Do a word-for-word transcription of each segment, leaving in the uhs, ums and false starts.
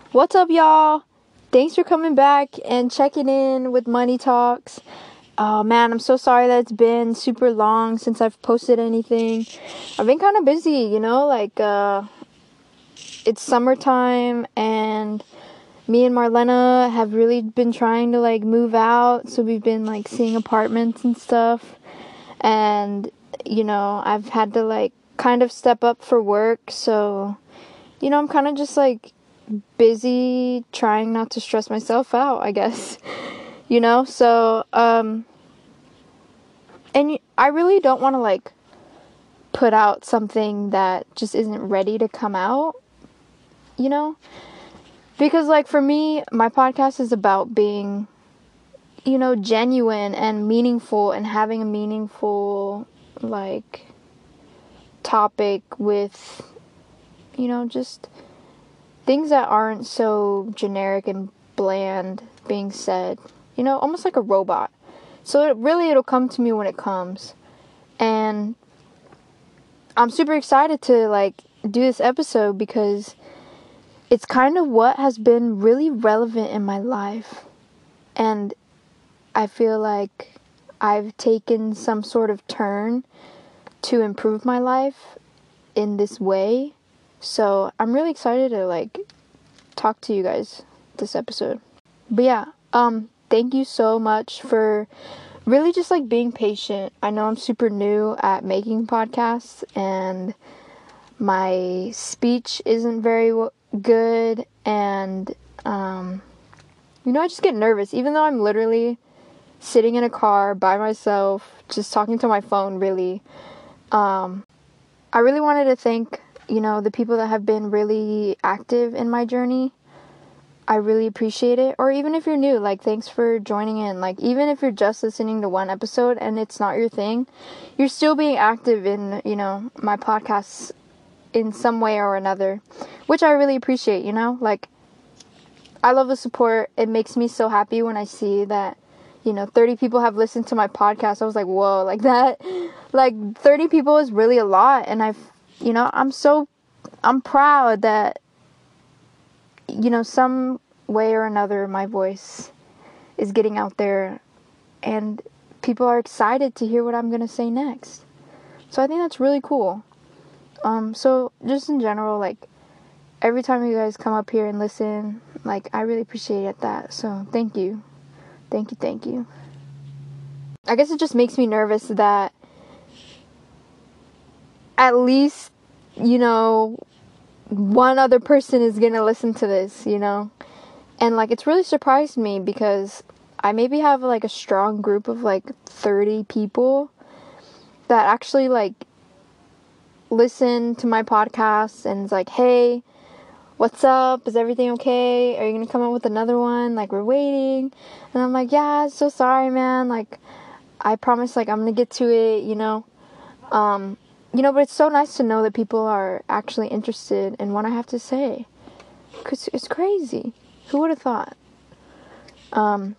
What's up, y'all? Thanks for coming back and checking in with Money Talks. Oh man, I'm so sorry that it's been super long since I've posted anything. I've been kind of busy, you know, like uh it's summertime and me and Marlena have really been trying to like move out, so we've been like seeing apartments and stuff. And you know, I've had to like kind of step up for work, so you know, I'm kind of just like busy trying not to stress myself out, I guess. You know, so um and I really don't want to like put out something that just isn't ready to come out, you know? Because like for me, my podcast is about being, you know, genuine and meaningful and having a meaningful like topic with, you know, just things that aren't so generic and bland being said, you know, almost like a robot. So it really, it'll come to me when it comes. And I'm super excited to like do this episode because it's kind of what has been really relevant in my life. And I feel like I've taken some sort of turn to improve my life in this way. So I'm really excited to like talk to you guys this episode. But yeah, um, thank you so much for really just like being patient. I know I'm super new at making podcasts and my speech isn't very w- good and um, you know, I just get nervous even though I'm literally sitting in a car by myself, just talking to my phone really. Um, I really wanted to thank, you know, the people that have been really active in my journey. I really appreciate it. Or even if you're new, like, thanks for joining in. Like, even if you're just listening to one episode and it's not your thing, you're still being active in, you know, my podcasts in some way or another, which I really appreciate, you know? Like, I love the support. It makes me so happy when I see that, you know, thirty people have listened to my podcast. I was like, whoa, like that, like thirty people is really a lot. And I've, you know, I'm so, I'm proud that, you know, some way or another, my voice is getting out there and people are excited to hear what I'm going to say next. So I think that's really cool. Um, so just in general, like every time you guys come up here and listen, like I really appreciate that. So thank you. Thank you. Thank you. I guess it just makes me nervous that at least, you know, one other person is going to listen to this, you know? And, like, it's really surprised me because I maybe have, like, a strong group of, like, thirty people that actually, like, listen to my podcast and it's like, hey, what's up? Is everything okay? Are you going to come up with another one? Like, we're waiting. And I'm like, yeah, so sorry, man. Like, I promise, like, I'm going to get to it, you know? Um... You know, but it's so nice to know that people are actually interested in what I have to say. Because it's crazy. Who would have thought? Um,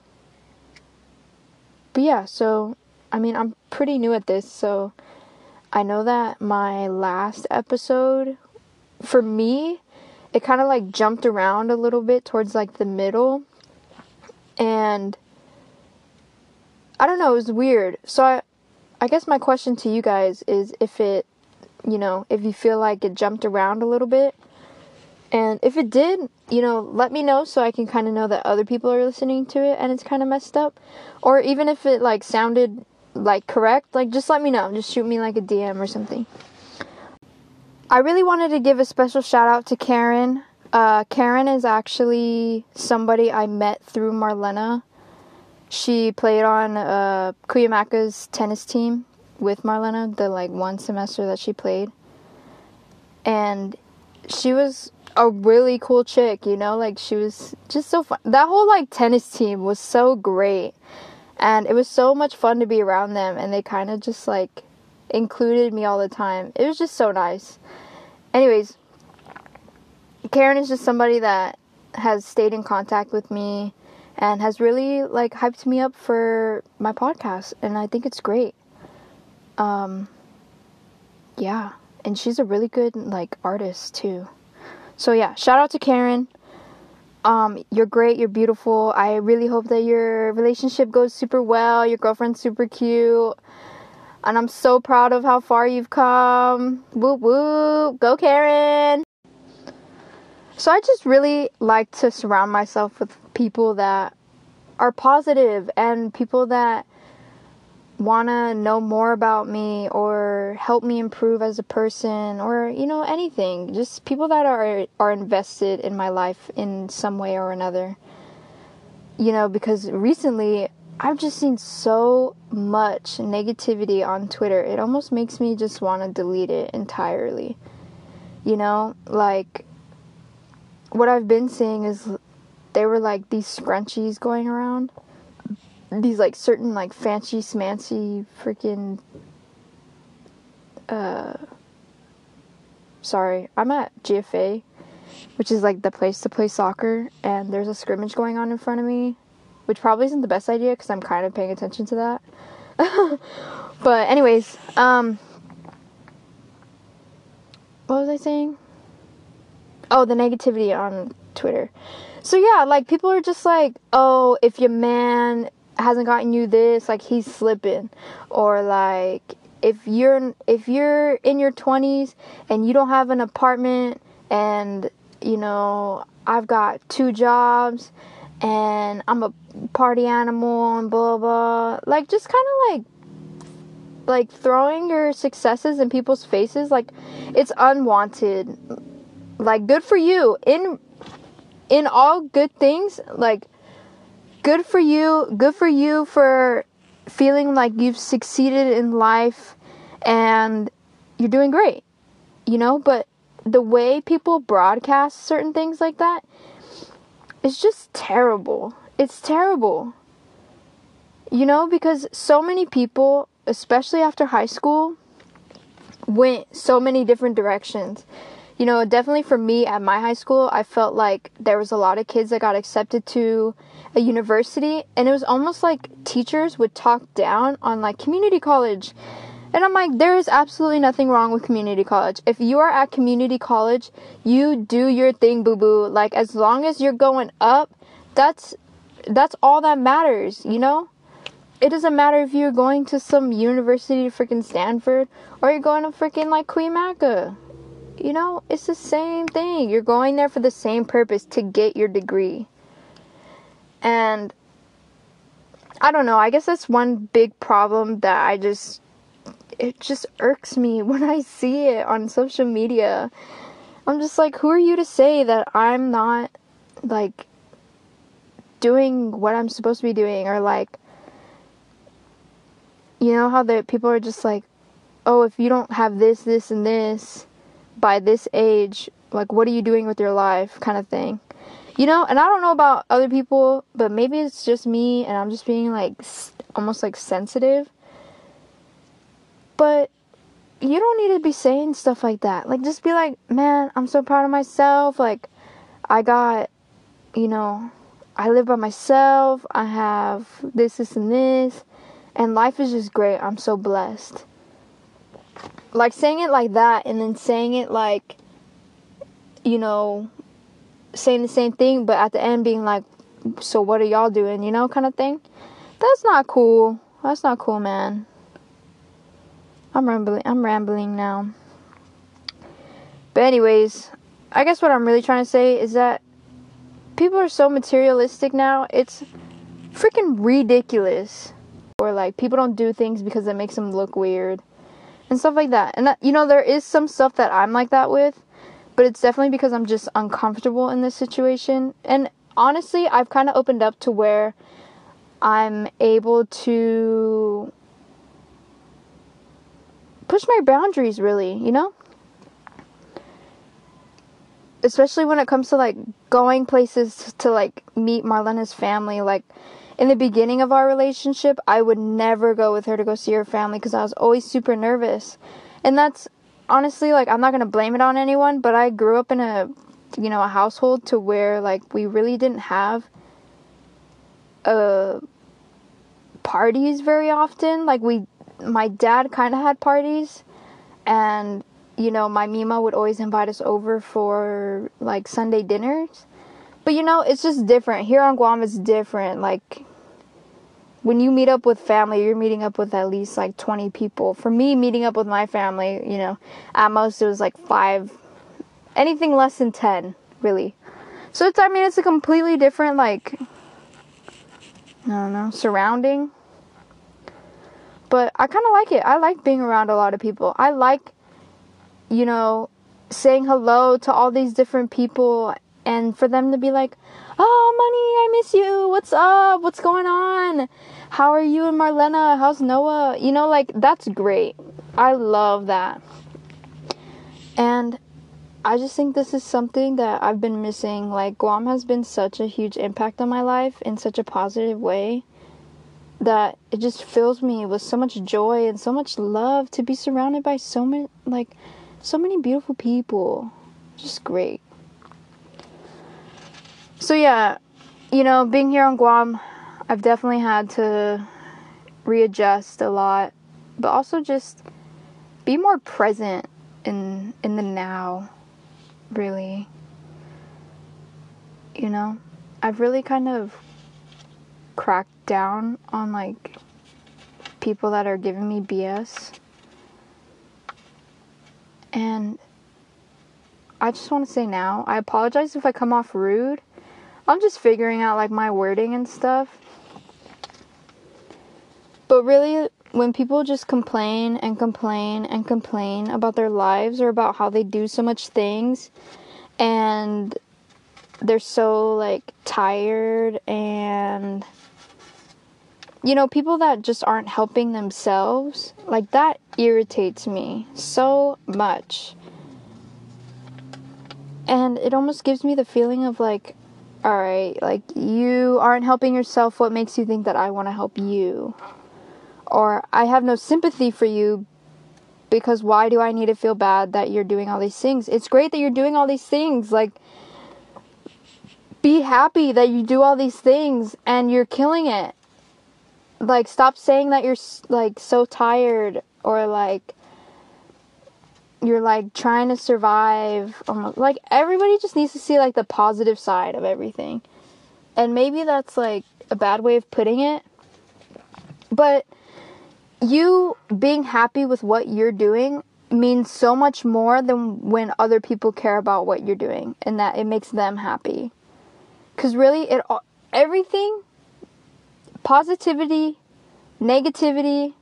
but yeah, so, I mean, I'm pretty new at this, so I know that my last episode, for me, it kind of, like, jumped around a little bit towards, like, the middle. And I don't know, it was weird. So I... I guess my question to you guys is if it, you know, if you feel like it jumped around a little bit. And if it did, you know, let me know so I can kind of know that other people are listening to it and it's kind of messed up. Or even if it, like, sounded, like, correct, like, just let me know. Just shoot me, like, a D M or something. I really wanted to give a special shout out to Karen. Uh, Karen is actually somebody I met through Marlena. She played on uh, Cuyamaca's tennis team with Marlena, the, like, one semester that she played. And she was a really cool chick, you know? Like, she was just so fun. That whole, like, tennis team was so great. And it was so much fun to be around them. And they kind of just, like, included me all the time. It was just so nice. Anyways, Karen is just somebody that has stayed in contact with me and has really, like, hyped me up for my podcast. And I think it's great. Um, yeah. And she's a really good, like, artist, too. So, yeah. Shout out to Karen. Um, you're great, you're beautiful. I really hope that your relationship goes super well. Your girlfriend's super cute. And I'm so proud of how far you've come. Whoop whoop. Go Karen. So I just really like to surround myself with people that are positive and people that want to know more about me or help me improve as a person, or, you know, anything. Just people that are are invested in my life in some way or another. You know, because recently I've just seen so much negativity on Twitter. It almost makes me just want to delete it entirely. You know, like, what I've been seeing is there were like these scrunchies going around. These like certain like fancy smancy freaking uh sorry, I'm at G F A, which is like the place to play soccer, and there's a scrimmage going on in front of me, which probably isn't the best idea because I'm kind of paying attention to that. But anyways, um what was I saying? Oh, the negativity on Twitter. So yeah, like, people are just like, oh, if your man hasn't gotten you this, like, he's slipping. Or like, if you're if you're in your twenties and you don't have an apartment, and, you know, I've got two jobs and I'm a party animal and blah blah, like, just kind of like like throwing your successes in people's faces, like, it's unwanted. Like, good for you. In in all good things, like, good for you. Good for you for feeling like you've succeeded in life and you're doing great, you know? But the way people broadcast certain things like that is just terrible. It's terrible. You know, because so many people, especially after high school, went so many different directions. You know, definitely for me at my high school, I felt like there was a lot of kids that got accepted to a university, and it was almost like teachers would talk down on, like, community college. And I'm like, there is absolutely nothing wrong with community college. If you are at community college, you do your thing, boo-boo. Like, as long as you're going up, that's that's all that matters, you know? It doesn't matter if you're going to some university, freaking Stanford, or you're going to freaking, like, Queen Maca. You know, it's the same thing. You're going there for the same purpose, to get your degree. And I don't know, I guess that's one big problem that I just, it just irks me when I see it on social media. I'm just like, who are you to say that I'm not, like, doing what I'm supposed to be doing? Or, like, you know how the people are just like, oh, if you don't have this, this, and this by this age, like, what are you doing with your life, kind of thing. You know, and I don't know about other people, but maybe it's just me and I'm just being, like, almost, like, sensitive. But you don't need to be saying stuff like that. Like, just be like, man, I'm so proud of myself. Like, I got, you know, I live by myself. I have this, this, and this. And life is just great. I'm so blessed. Like, saying it like that and then saying it like, you know, saying the same thing, but at the end being like, so what are y'all doing, you know, kind of thing. That's not cool. That's not cool, man. I'm rambling. I'm rambling now. But anyways, I guess what I'm really trying to say is that people are so materialistic now. It's freaking ridiculous. Or, like, people don't do things because it makes them look weird and stuff like that. And that, you know, there is some stuff that I'm like that with, but it's definitely because I'm just uncomfortable in this situation. And honestly, I've kind of opened up to where I'm able to push my boundaries, really, you know? Especially when it comes to, like, going places to, like, meet Marlena's family. Like, in the beginning of our relationship, I would never go with her to go see her family because I was always super nervous. And that's, honestly, like, I'm not going to blame it on anyone, but I grew up in a, you know, a household to where, like, we really didn't have uh, parties very often. Like, we, my dad kind of had parties, and, you know, my Mima would always invite us over for, like, Sunday dinners. But you know, it's just different. Here on Guam, it's different. Like, when you meet up with family, you're meeting up with at least like twenty people. For me, meeting up with my family, you know, at most it was like five, anything less than ten, really. So it's, I mean, it's a completely different, like, I don't know, surrounding. But I kind of like it. I like being around a lot of people. I like, you know, saying hello to all these different people, and for them to be like, oh, Money, I miss you. What's up? What's going on? How are you and Marlena? How's Noah? You know, like, that's great. I love that. And I just think this is something that I've been missing. Like, Guam has been such a huge impact on my life in such a positive way that it just fills me with so much joy and so much love to be surrounded by so many, like, so many beautiful people. Just great. So yeah, you know, being here on Guam, I've definitely had to readjust a lot, but also just be more present in in the now, really. You know, I've really kind of cracked down on, like, people that are giving me B S. And I just want to say now, I apologize if I come off rude. I'm just figuring out, like, my wording and stuff. But really, when people just complain and complain and complain about their lives or about how they do so much things, and they're so, like, tired, and, you know, people that just aren't helping themselves, like, that irritates me so much. And it almost gives me the feeling of, like, alright, like, you aren't helping yourself, what makes you think that I want to help you? Or, I have no sympathy for you, because why do I need to feel bad that you're doing all these things? It's great that you're doing all these things, like, be happy that you do all these things, and you're killing it. Like, stop saying that you're, like, so tired, or, like, you're, like, trying to survive. Almost. Like, everybody just needs to see, like, the positive side of everything. And maybe that's, like, a bad way of putting it. But you being happy with what you're doing means so much more than when other people care about what you're doing. And that it makes them happy. Because really, it everything, positivity, negativity,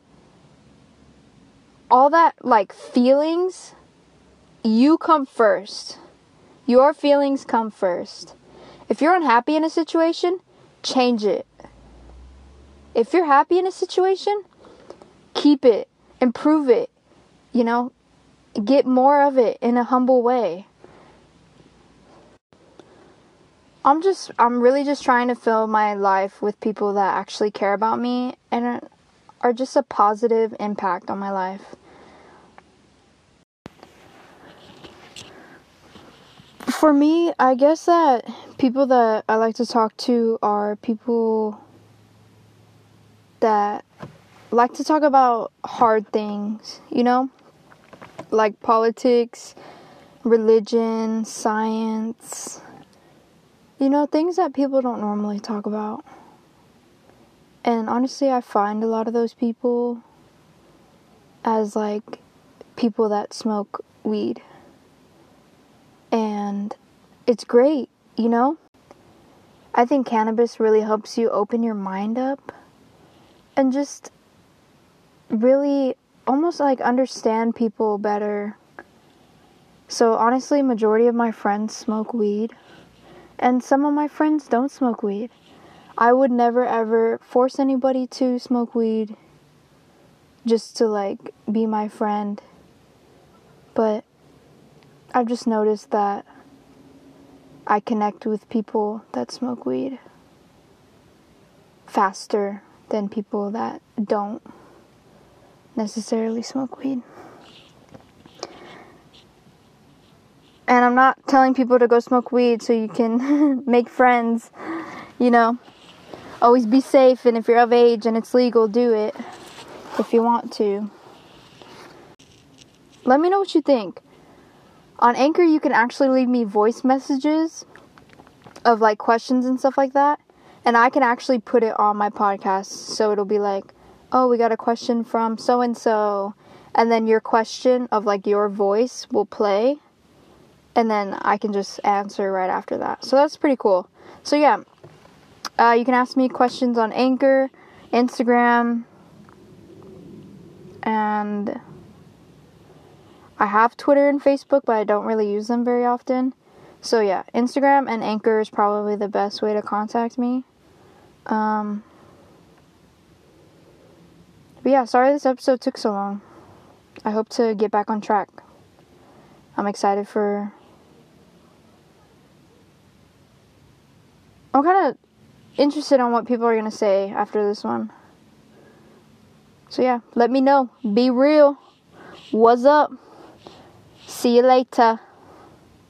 all that, like, feelings, you come first. Your feelings come first. If you're unhappy in a situation, change it. If you're happy in a situation, keep it. Improve it. You know, get more of it in a humble way. I'm just, I'm really just trying to fill my life with people that actually care about me and are just a positive impact on my life. For me, I guess that people that I like to talk to are people that like to talk about hard things, you know? Like politics, religion, science, you know, things that people don't normally talk about. And honestly, I find a lot of those people as, like, people that smoke weed. And it's great, you know? I think cannabis really helps you open your mind up and just really almost, like, understand people better. So honestly, majority of my friends smoke weed, and some of my friends don't smoke weed. I would never ever force anybody to smoke weed just to, like, be my friend. But I've just noticed that I connect with people that smoke weed faster than people that don't necessarily smoke weed. And I'm not telling people to go smoke weed so you can make friends, you know. Always be safe, and if you're of age and it's legal, do it if you want to. Let me know what you think. On Anchor, you can actually leave me voice messages of like questions and stuff like that. And I can actually put it on my podcast. So it'll be like, oh, we got a question from so-and-so. And then your question of like your voice will play. And then I can just answer right after that. So that's pretty cool. So yeah, uh, you can ask me questions on Anchor, Instagram, and I have Twitter and Facebook, but I don't really use them very often. So yeah, Instagram and Anchor is probably the best way to contact me. Um, but yeah, sorry this episode took so long. I hope to get back on track. I'm excited for... I'm kind of interested on what people are going to say after this one. So yeah, let me know. Be real. What's up? See you later.